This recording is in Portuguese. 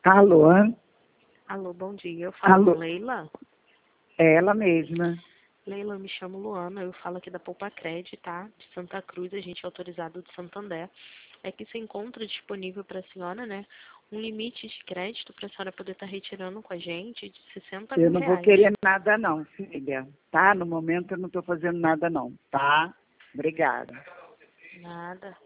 Alô? Alô, bom dia. Eu falo com Leila. É ela mesma. Leila, eu me chamo Luana, eu falo aqui da Poupa-Cred, tá? De Santa Cruz, a gente é autorizado de Santander. É que se encontra disponível para a senhora, né? Um limite de crédito para a senhora poder estar retirando com a gente de 60 Eu mil não vou reais. querer nada não, filha. Tá? No momento eu não estou fazendo nada não, tá? Obrigada. Nada.